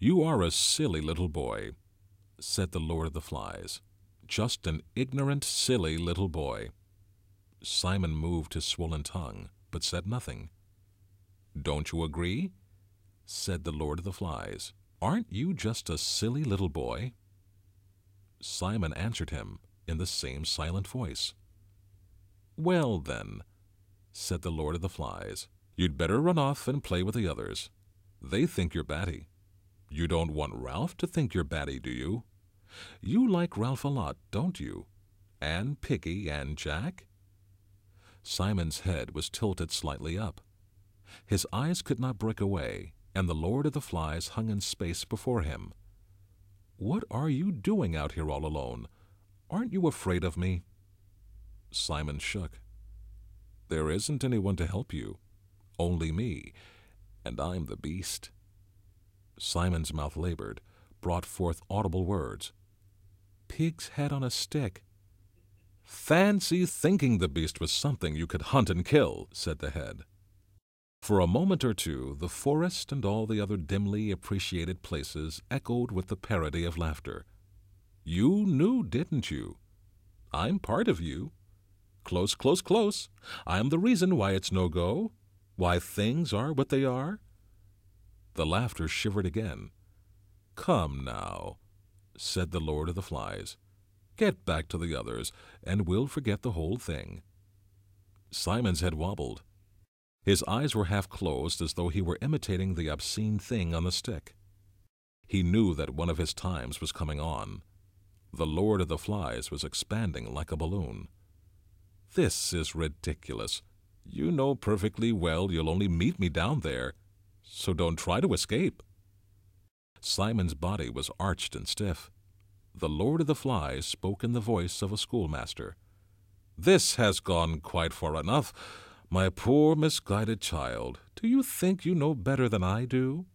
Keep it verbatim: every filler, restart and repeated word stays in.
"You are a silly little boy," said the Lord of the Flies. "Just an ignorant, silly little boy." Simon moved his swollen tongue, but said nothing. "Don't you agree?" said the Lord of the Flies. "Aren't you just a silly little boy?" Simon answered him in the same silent voice. "Well, then," said the Lord of the Flies, "you'd better run off and play with the others. They think you're batty. You don't want Ralph to think you're batty, do you? You like Ralph a lot, don't you? And Piggy and Jack?" Simon's head was tilted slightly up. His eyes could not break away, and the Lord of the Flies hung in space before him. "What are you doing out here all alone? Aren't you afraid of me?" Simon shook. "There isn't anyone to help you. Only me, and I'm the beast." Simon's mouth labored, brought forth audible words. "Pig's head on a stick." "Fancy thinking the beast was something you could hunt and kill," said the head. For a moment or two the forest and all the other dimly appreciated places echoed with the parody of laughter. "You knew, didn't you? I'm part of you. Close, close, close. I'm the reason why it's no go, why things are what they are." The laughter shivered again. "Come now," said the Lord of the Flies. "Get back to the others, and we'll forget the whole thing." Simon's head wobbled. His eyes were half closed as though he were imitating the obscene thing on the stick. He knew that one of his times was coming on. The Lord of the Flies was expanding like a balloon. "This is ridiculous. You know perfectly well you'll only meet me down there, so don't try to escape." Simon's body was arched and stiff. The Lord of the Flies spoke in the voice of a schoolmaster. "This has gone quite far enough. My poor misguided child, do you think you know better than I do?